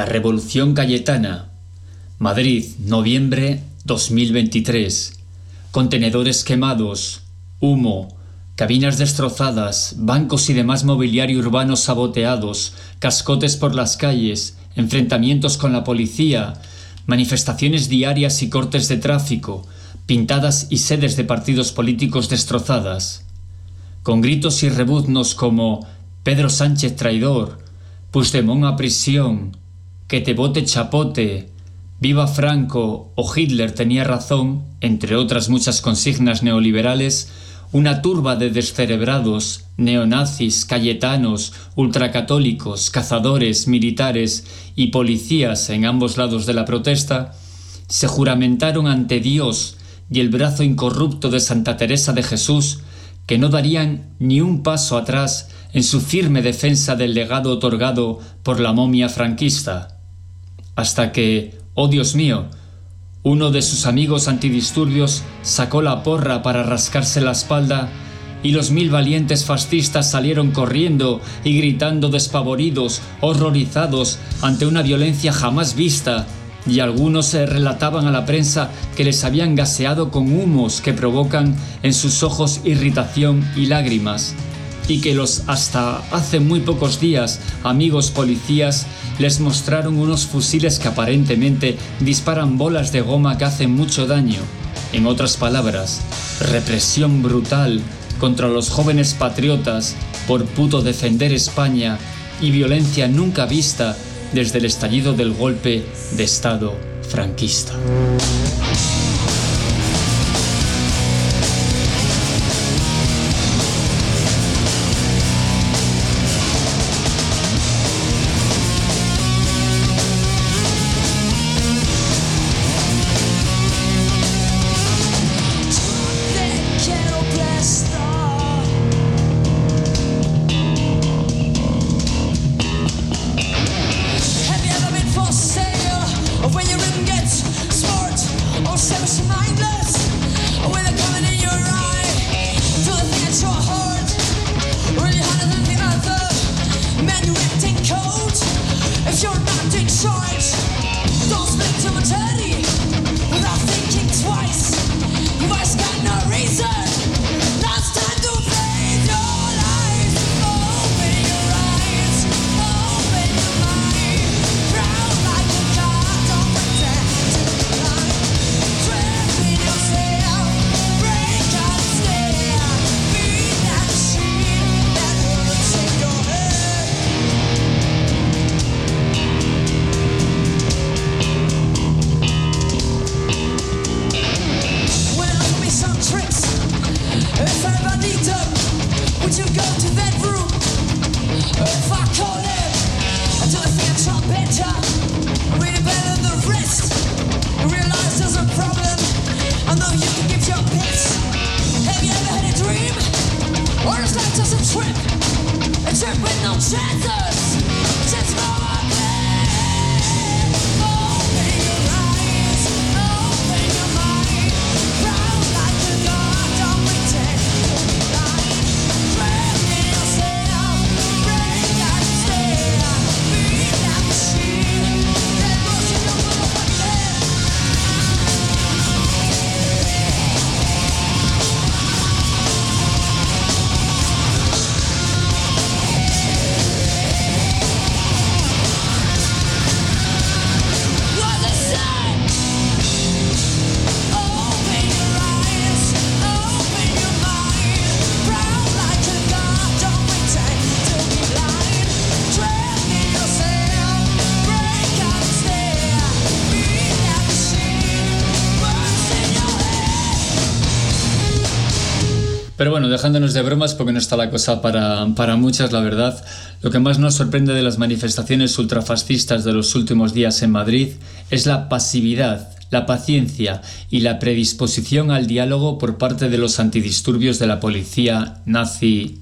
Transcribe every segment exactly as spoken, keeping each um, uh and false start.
Revolución Cayetana. Madrid, noviembre dos mil veintitrés. Contenedores quemados, humo, cabinas destrozadas, bancos y demás mobiliario urbano saboteados, cascotes por las calles, enfrentamientos con la policía, manifestaciones diarias y cortes de tráfico, pintadas y sedes de partidos políticos destrozadas. Con gritos y rebuznos como «Pedro Sánchez traidor», «Puigdemont a prisión», «Que te vote chapote», «Viva Franco» o «Hitler tenía razón», entre otras muchas consignas neoliberales, una turba de descerebrados, neonazis, cayetanos, ultracatólicos, cazadores, militares y policías en ambos lados de la protesta, se juramentaron ante Dios y el brazo incorrupto de Santa Teresa de Jesús que no darían ni un paso atrás en su firme defensa del legado otorgado por la momia franquista. Hasta que, oh Dios mío, uno de sus amigos antidisturbios sacó la porra para rascarse la espalda y los mil valientes fascistas salieron corriendo y gritando despavoridos, horrorizados ante una violencia jamás vista, y algunos se relataban a la prensa que les habían gaseado con humos que provocan en sus ojos irritación y lágrimas, y que los hasta hace muy pocos días amigos policías les mostraron unos fusiles que aparentemente disparan bolas de goma que hacen mucho daño. En otras palabras, represión brutal contra los jóvenes patriotas por puto defender España y violencia nunca vista desde el estallido del golpe de Estado franquista. Pero bueno, dejándonos de bromas, porque no está la cosa para, para muchas, la verdad. Lo que más nos sorprende de las manifestaciones ultrafascistas de los últimos días en Madrid es la pasividad, la paciencia y la predisposición al diálogo por parte de los antidisturbios de la policía nazi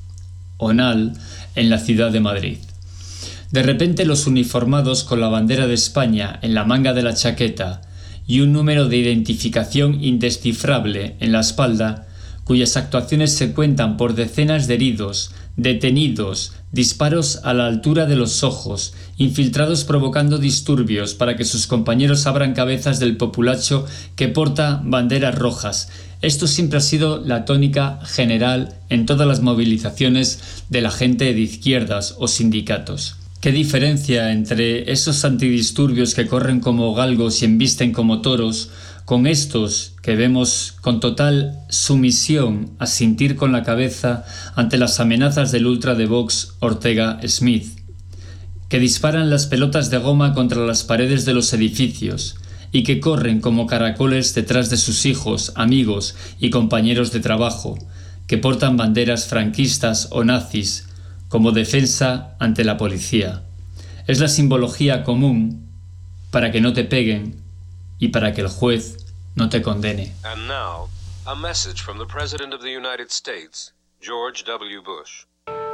ONAL en la ciudad de Madrid. De repente los uniformados con la bandera de España en la manga de la chaqueta y un número de identificación indescifrable en la espalda, cuyas actuaciones se cuentan por decenas de heridos, detenidos, disparos a la altura de los ojos, infiltrados provocando disturbios para que sus compañeros abran cabezas del populacho que porta banderas rojas. Esto siempre ha sido la tónica general en todas las movilizaciones de la gente de izquierdas o sindicatos. ¿Qué diferencia entre esos antidisturbios que corren como galgos y embisten como toros, con estos que vemos con total sumisión asentir con la cabeza ante las amenazas del ultra de Vox Ortega Smith, que disparan las pelotas de goma contra las paredes de los edificios y que corren como caracoles detrás de sus hijos, amigos y compañeros de trabajo, que portan banderas franquistas o nazis como defensa ante la policía? Es la simbología común para que no te peguen y para que el juez no te condene. And now, a message from the President of the United States, George W. Bush.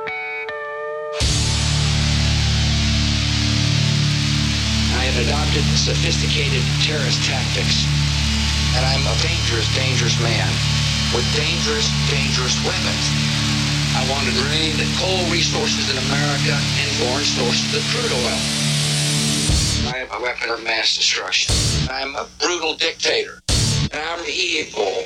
I have adopted sophisticated terrorist tactics, and I'm a dangerous, dangerous man with dangerous, dangerous weapons. I want to drain the coal resources in America and foreign sources of crude oil. I have a weapon of mass destruction. I'm a brutal dictator. And I'm evil.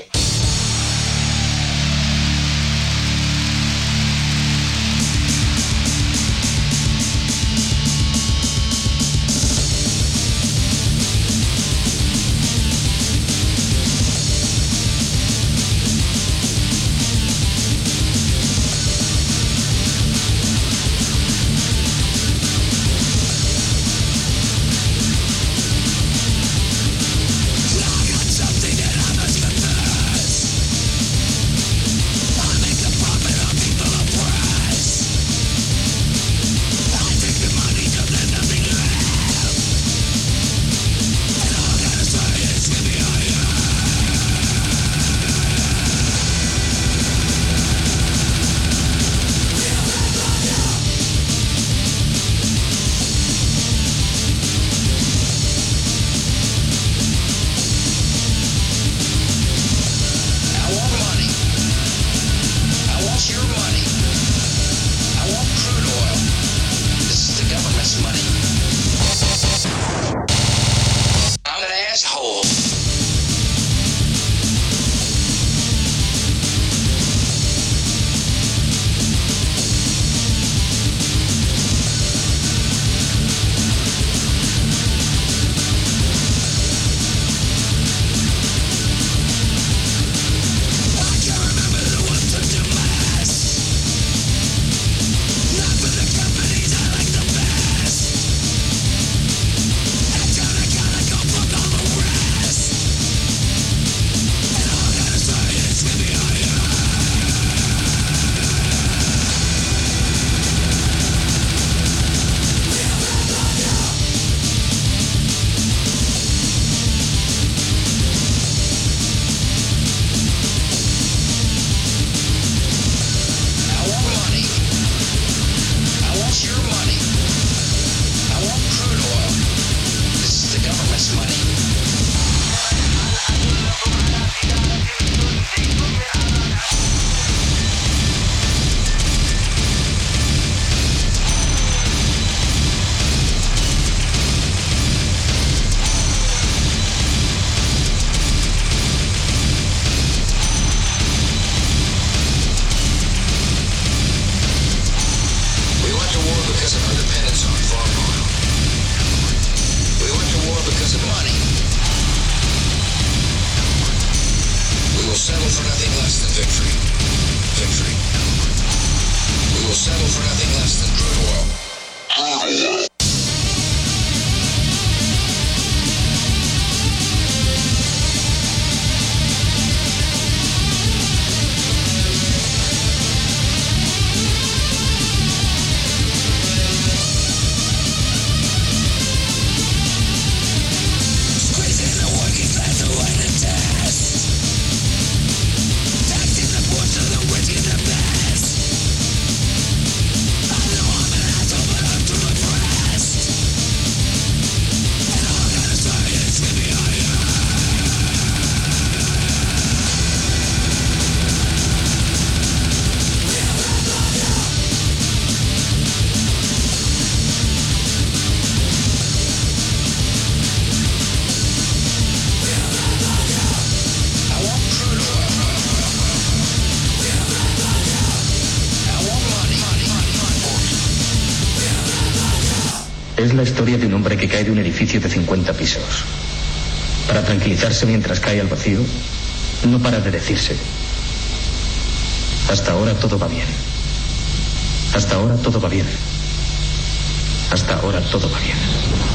Es la historia de un hombre que cae de un edificio de cincuenta pisos. Para tranquilizarse mientras cae al vacío, no para de decirse: hasta ahora todo va bien. Hasta ahora todo va bien. Hasta ahora todo va bien.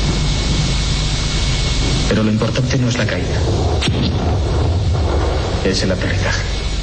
Pero lo importante no es la caída, es el aterrizaje.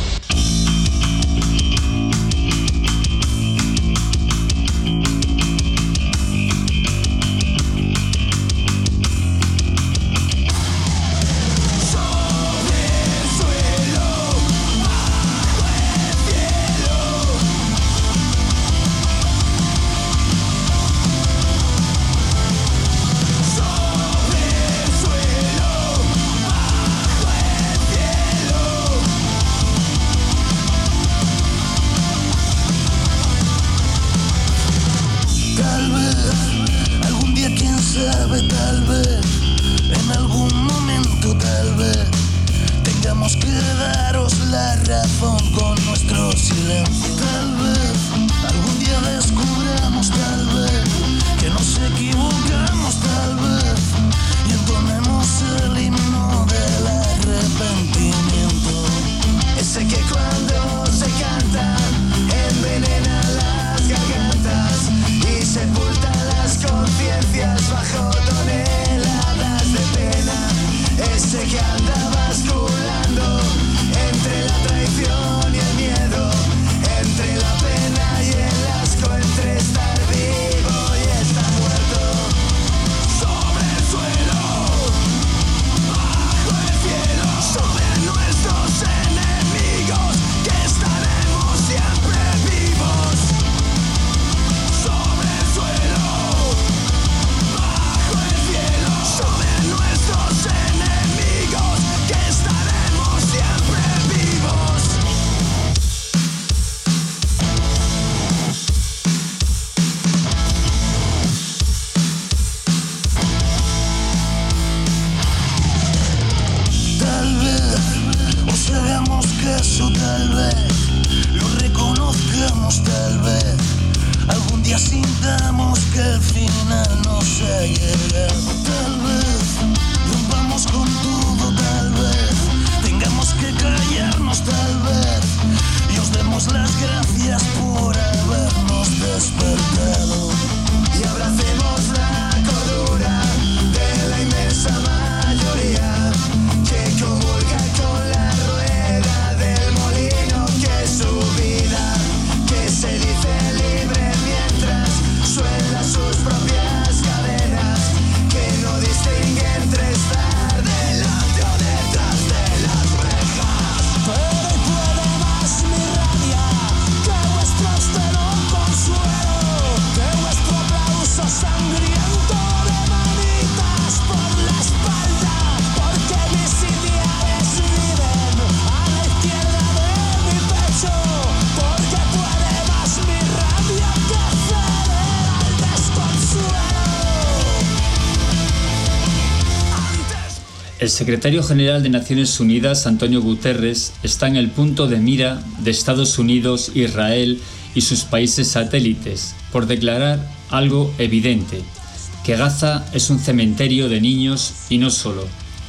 El secretario general de Naciones Unidas, Antonio Guterres, está en el punto de mira de Estados Unidos, Israel y sus países satélites por declarar algo evidente, que Gaza es un cementerio de niños y no solo.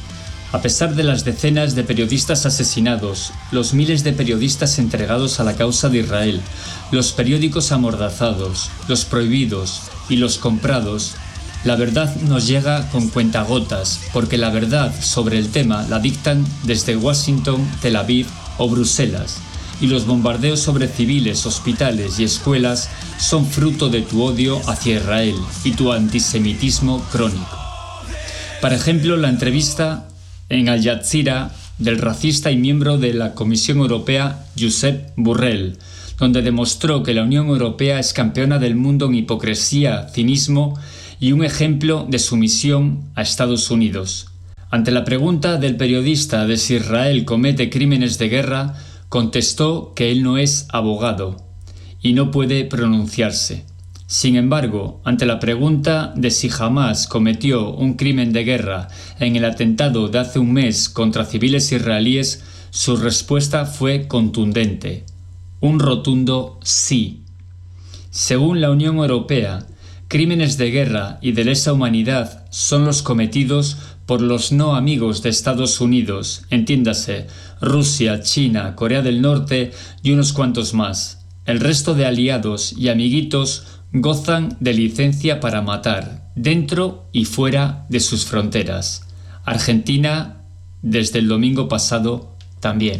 A pesar de las decenas de periodistas asesinados, los miles de periodistas entregados a la causa de Israel, los periódicos amordazados, los prohibidos y los comprados, la verdad nos llega con cuentagotas, porque la verdad sobre el tema la dictan desde Washington, Tel Aviv o Bruselas, y los bombardeos sobre civiles, hospitales y escuelas son fruto de tu odio hacia Israel y tu antisemitismo crónico. Por ejemplo, la entrevista en Al Jazeera del racista y miembro de la Comisión Europea Josep Borrell, donde demostró que la Unión Europea es campeona del mundo en hipocresía, cinismo y un ejemplo de sumisión a Estados Unidos. Ante la pregunta del periodista de si Israel comete crímenes de guerra, contestó que él no es abogado y no puede pronunciarse. Sin embargo, ante la pregunta de si Hamás cometió un crimen de guerra en el atentado de hace un mes contra civiles israelíes, su respuesta fue contundente: un rotundo sí. Según la Unión Europea, Crímenes de guerra y de lesa humanidad son los cometidos por los no amigos de Estados Unidos, entiéndase, Rusia, China, Corea del Norte y unos cuantos más. El resto de aliados y amiguitos gozan de licencia para matar, dentro y fuera de sus fronteras. Argentina, desde el domingo pasado, también.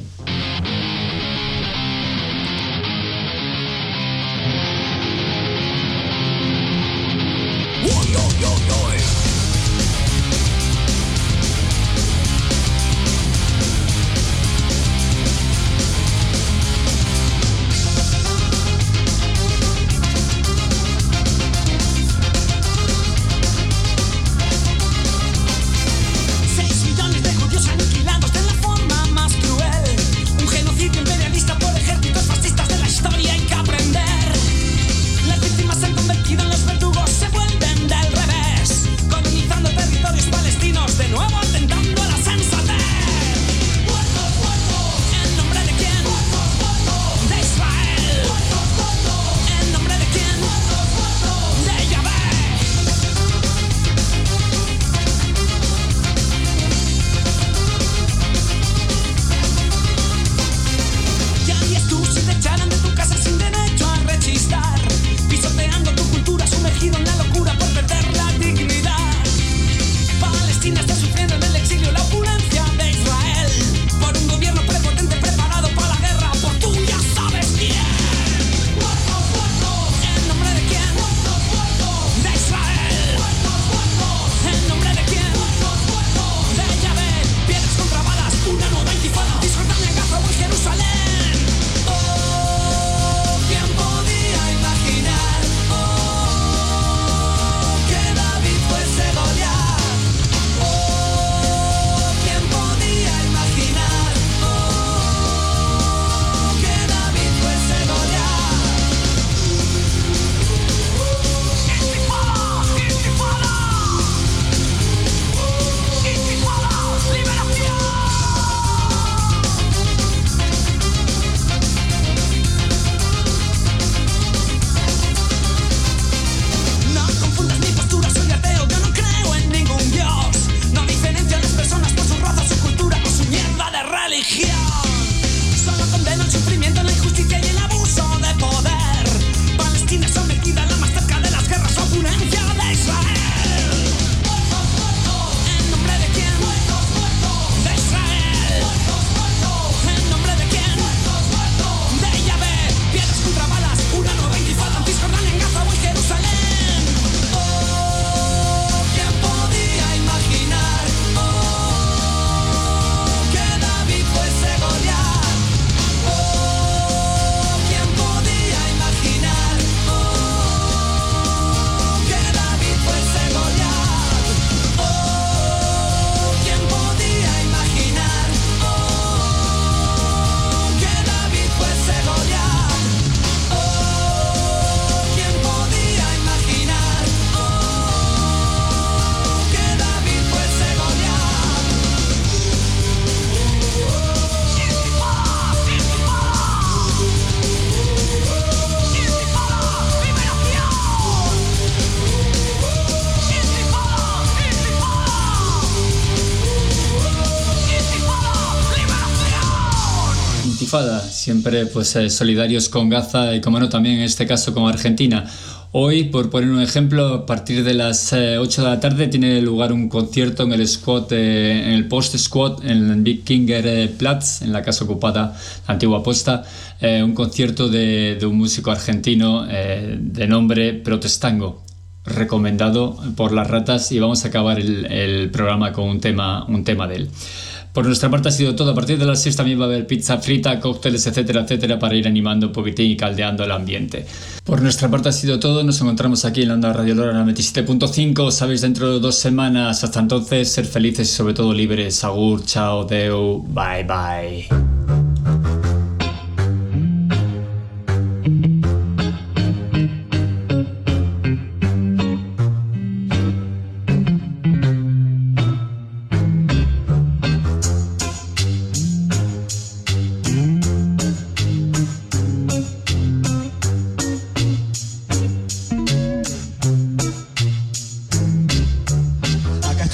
Siempre pues eh, solidarios con Gaza y como no también en este caso con Argentina. Hoy, por poner un ejemplo, a partir de las eh, ocho de la tarde tiene lugar un concierto en el squad, eh, en el Post Squad, en el Wikinger eh, Platz, en la casa ocupada, la antigua posta, eh, un concierto de, de un músico argentino eh, de nombre Protestango, recomendado por las ratas, y vamos a acabar el, el programa con un tema, un tema de él. Por nuestra parte ha sido todo. A partir de las seis también va a haber pizza frita, cócteles, etcétera, etcétera, para ir animando un poquitín y caldeando el ambiente. Por nuestra parte ha sido todo. Nos encontramos aquí en la onda Radio Lora noventa y siete punto cinco. Os sabéis, dentro de dos semanas. Hasta entonces, ser felices y sobre todo libres. Agur, chao, deu, bye, bye.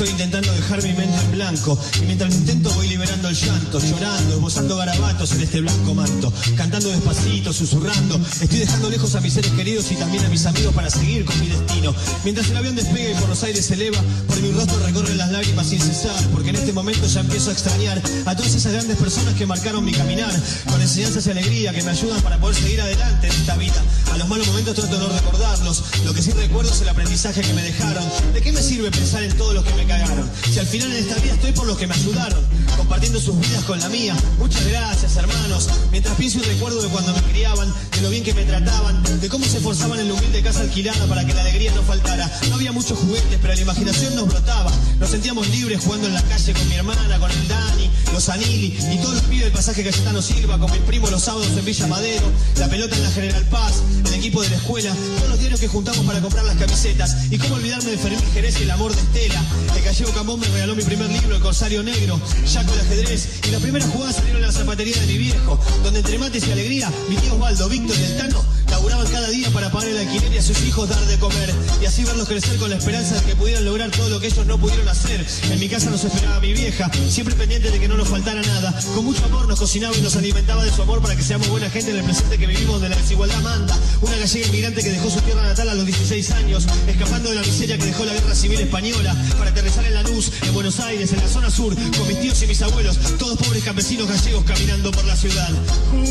Estoy intentando dejar mi mente en blanco y mientras lo intento voy liberando el llanto, llorando, esbozando garabatos en este blanco manto, cantando despacito, susurrando. Estoy dejando lejos a mis seres queridos y también a mis amigos para seguir con mi destino. Mientras el avión despega y por los aires se eleva, por mi rostro recorren las lágrimas sin cesar, porque en este momento ya empiezo a extrañar a todas esas grandes personas que marcaron mi caminar, con enseñanzas y alegría que me ayudan para poder seguir adelante en esta vida. A los malos momentos trato de no recordarlos, lo que sí recuerdo es el aprendizaje que me dejaron. ¿De qué me sirve pensar en todos los que me cagaron? Si al final en esta vida estoy por los que me ayudaron, compartiendo sus vidas con la mía. Muchas gracias, hermanos. Mientras pienso y recuerdo de cuando me criaban, de lo bien que me trataban, de cómo se esforzaban en la humilde casa alquilada para que la alegría no faltara. No había muchos juguetes, pero la imaginación nos brotaba. Nos sentíamos libres jugando en la calle con mi hermana, con el Dani, los Anili y todos los pibes del pasaje Cayetano Silva, con mi primo los sábados en Villa Madero, la pelota en la General Paz, el equipo de la escuela, todos los diarios que juntamos para comprar las camisetas. Y cómo olvidarme de Fermín Jerez y el amor de Estela. El gallego Cambón me regaló mi primer libro, El Corsario Negro, Jaco el ajedrez, y las primeras jugadas salieron en la zapatería de mi viejo, donde entre mates y alegría mi tío Osvaldo, Víctor y el Tano laburaban cada día para pagar el alquiler y a sus hijos dar de comer, y así verlos crecer con la esperanza de que pudieran lograr todo lo que ellos no pudieron hacer. En mi casa nos esperaba mi vieja, siempre pendiente de que no nos faltara nada. Con mucho amor nos cocinaba y nos alimentaba de su amor para que seamos buena gente en el presente que vivimos, donde la desigualdad manda. Una gallega inmigrante que dejó su tierra natal a los dieciséis años, escapando de la miseria que dejó la guerra civil española, para aterrizar en Lanús, en Buenos Aires, en la zona sur, con mis tíos y mis abuelos, todos pobres campesinos gallegos caminando por la ciudad. Un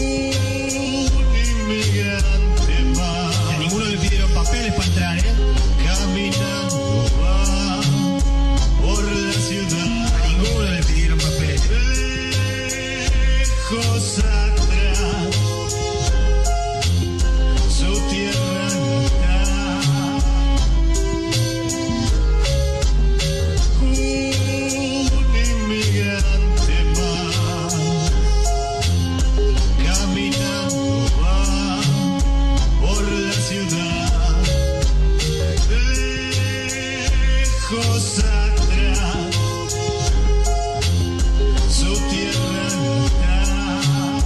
inmigrante más. Y a ninguno le pidieron papeles para entrar, ¿eh? Caminando va por la ciudad. A ninguno le pidieron papeles. Lejos atrás, su tierra natal. Un inmigrante más, caminando va por la ciudad. Lejos atrás, su tierra natal.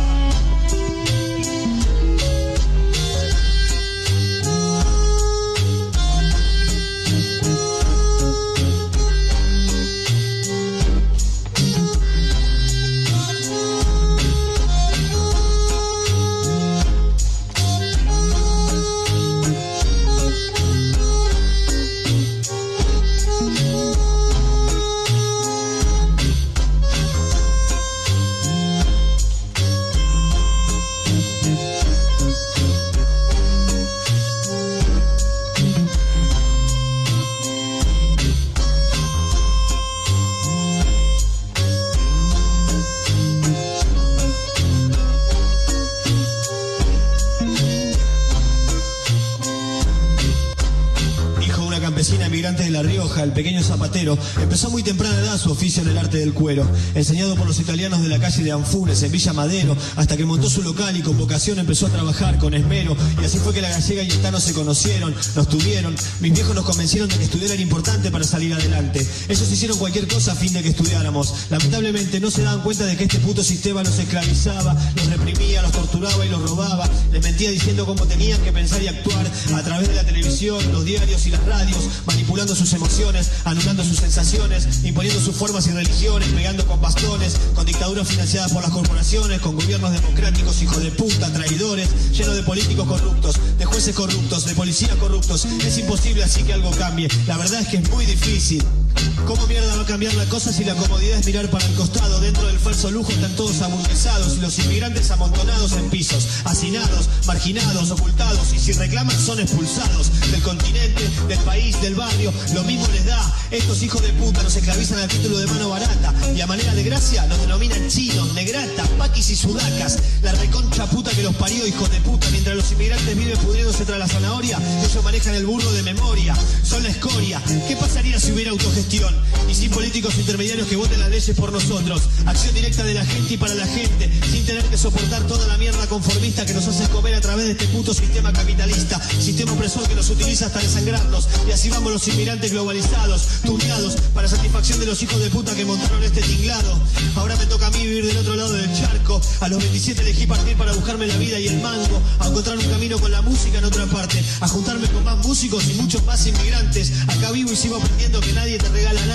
De La Rioja, el pequeño zapatero, empezó a muy temprana edad su oficio en el arte del cuero, enseñado por los italianos de la calle de Anfunes, en Villa Madero, hasta que montó su local y con vocación empezó a trabajar con esmero, y así fue que la gallega y el Tano se conocieron, nos tuvieron. Mis viejos nos convencieron de que estudiar era importante para salir adelante. Ellos hicieron cualquier cosa a fin de que estudiáramos. Lamentablemente no se daban cuenta de que este puto sistema los esclavizaba, los reprimía, los torturaba y los robaba. Les mentía diciendo cómo tenían que pensar y actuar a través de la televisión, los diarios y las radios, manipulando sus emociones, anulando sus sensaciones, imponiendo sus formas y religiones, pegando con bastones, con dictaduras financiadas por las corporaciones, con gobiernos democráticos, hijos de puta, traidores, llenos de políticos corruptos, de jueces corruptos, de policías corruptos. Es imposible así que algo cambie. La verdad es que es muy difícil. ¿Cómo mierda va a cambiar la cosa si la comodidad es mirar para el costado? Dentro del falso lujo están todos aburguesados y los inmigrantes amontonados en pisos, hacinados, marginados, ocultados, y si reclaman son expulsados del continente, del país, del barrio. Lo mismo les da. Estos hijos de puta nos esclavizan a título de mano barata y a manera de gracia nos denominan chinos, negratas, paquis y sudacas. La reconcha puta que los parió, hijos de puta. Mientras los inmigrantes viven pudriéndose tras la zanahoria, ellos manejan el burro de memoria. Son la escoria. ¿Qué pasaría si hubiera autogestión y sin políticos intermediarios que voten las leyes por nosotros? Acción directa de la gente y para la gente, sin tener que soportar toda la mierda conformista que nos hace comer a través de este puto sistema capitalista, sistema opresor que nos utiliza hasta desangrarnos. Y así vamos los inmigrantes globalizados, turbiados, para satisfacción de los hijos de puta que montaron este tinglado. Ahora me toca a mí vivir del otro lado del charco. A los veintisiete elegí partir para buscarme la vida y el mango, a encontrar un camino con la música en otra parte, a juntarme con más músicos y muchos más inmigrantes. Acá vivo y sigo aprendiendo que nadie te regala nada.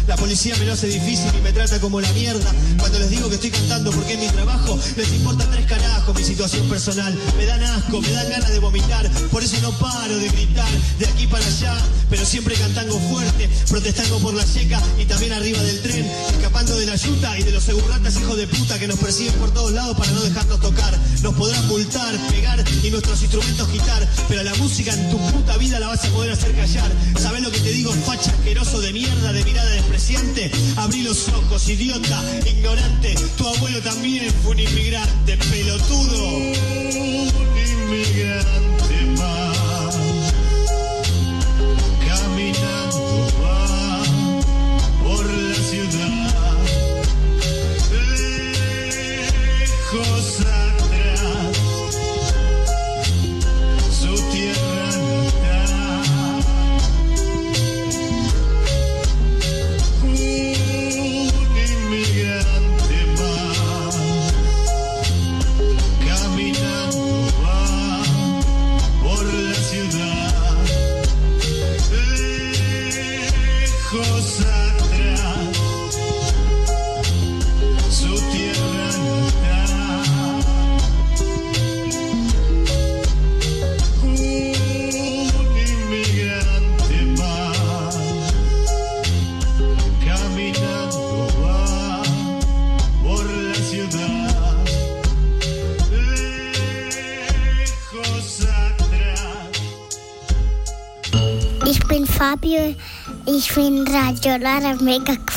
La policía me lo hace difícil y me trata como la mierda. Cuando les digo que estoy cantando porque es mi trabajo, les importa tres carajos mi situación personal. Me dan asco, me dan ganas de vomitar, por eso no paro de gritar de aquí para allá, pero siempre cantando fuerte, protestando por la checa y también arriba del tren, escapando de la yuta y de los segurratas hijos de puta que nos persiguen por todos lados para no dejarnos tocar. Nos podrán multar, pegar y nuestros instrumentos quitar, pero la música en tu puta vida la vas a poder hacer callar. ¿Sabés lo que te digo, facha asqueroso de mierda, de mirada despreciante? Abrí los ojos, idiota, ignorante. Tu abuelo también fue un inmigrante, pelotudo. Un inmigrante más, caminando va por la ciudad, lejos atrás, su tierra natal. Un inmigrante más, caminando va por la ciudad, lejos atrás, su tierra natal. Un inmigrante más, caminando va por la ciudad, lejos atrás. Ich bin Fabio, ich finde Radio Lora mega cool.